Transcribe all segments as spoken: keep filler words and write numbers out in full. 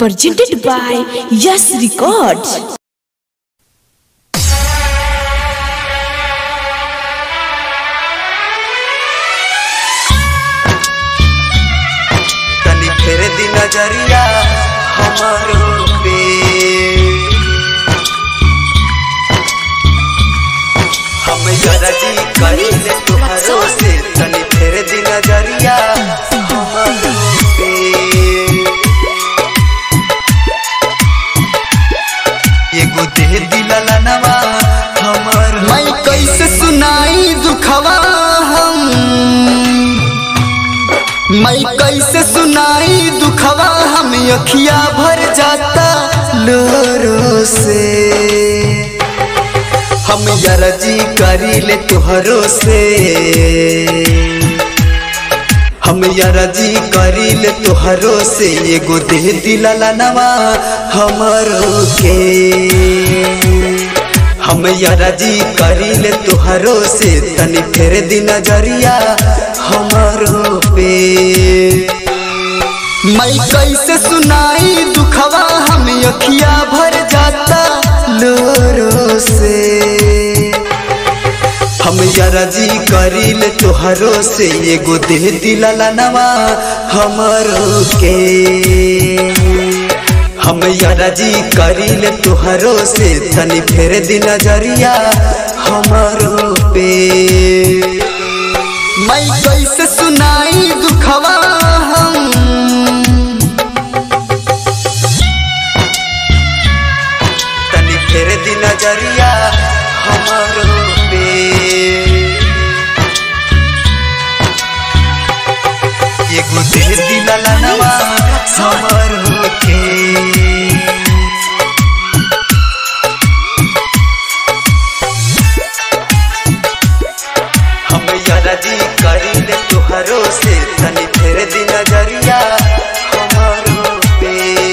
presented by Yes Records. तनी फेर दी नजरिया हमारो पे, हम जरा जी करी ले तुहरो से। तनी फेर दी नजरिया हमारो पे, एगो दे दिला लनवा हमारो। मैं कैसे सुनाई दुखवा हम, मैं कैसे सुनाई दुखवा हम, अखिया भर जाता लोरो से। हम यारा जी करी ले तुहरो से, हम यारा जी करी ले तुहरो से। एगो दे दिला लनवा हमारो के, हम यारा जी करी ले तुहरो से। तनी फेर दी नजरिया हमारो पे, मैं कैसे सुनाई दुखवा हम, अखिया भर जाता लोरो से। हम यारा जी करी ले तुहरो से, एगो दे दिला लनवा हमारो के। हम यारा जी करी ले तुहरो से। तनी फेर दी नजरिया हमारो पे, मैं कैसे सुनाई दुखवा हम। तनी फेर दी नजरिया हमारो पे, एगो दे दिला लनवा हमारो के। हम यारा जी करी ले तुहरो से। तनी फेर दी नजरिया हमारो पे,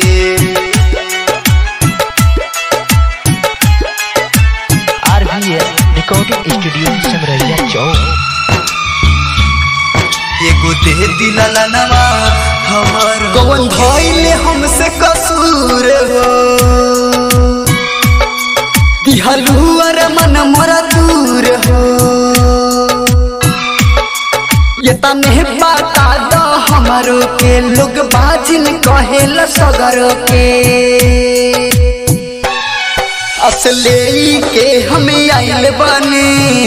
RBL recording studio Simaria Chowk. एगो दे दिला लनवा हमारो। कौन भइले हमसे कसूर हो, दिहलू अर मन मोरा दूर हो। ये तने बता दो हमारो के, लोग बाजिल कहेल सगरो के। असले के हम आइल बने,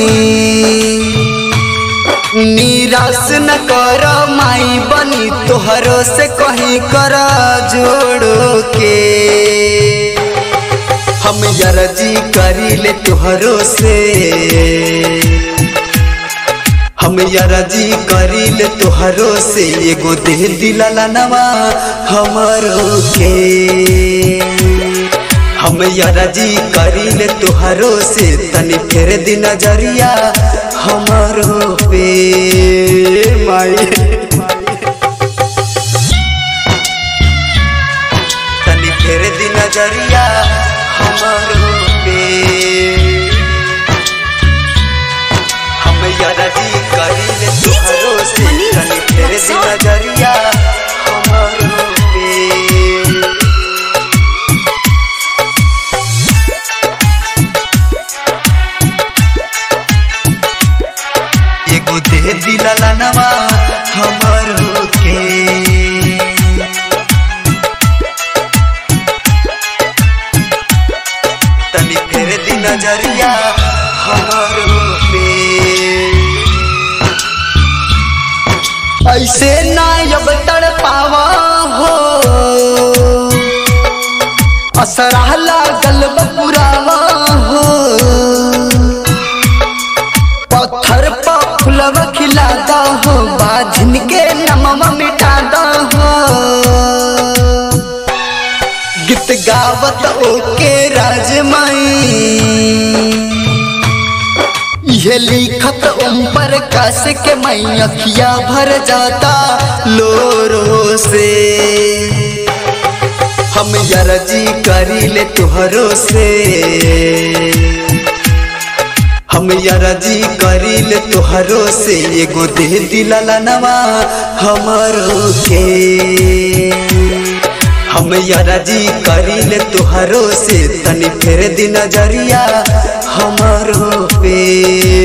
निराश न कर माई बनी तोहरो से। कहीं करा जोड़ो के, हम यारा जी करी ले तुहरो से। हम यारा जी करी ले तुहरो से, एगो दे दिला लनवा हमारो के। हम यारा जी करी ले तुहरो से। तनी फेर दी नजरिया हमारो पे, माई तनी फेर दी नजरिया हमारो पे। हम यारा जी करी ले तुहरो से। तनी फेर दी नजरिया हमारो पे, एगो दे दिला लनवा हमारो के। तनी फेर दी नजरिया हमारो पे, ऐसे ना अब तड़पावा हो। असरा लागल बपुरावा हो, पत्थर पर फुलवा खिला दो हो, बाझिन के नमवा मिटा दो हो। गीत गावत ओके राजमाई, ये लिखत ओम प्रकाश के। मैं अखिया भर जाता लोरो से, हम यारा जी करी ले तुहरो से। हम यारा जी करी ले तुहरो से। एगो दे दिला लनवा हमारो के, हम यराजी करिले तुहरो से तनी फेर दी नजरिया हमारो पे।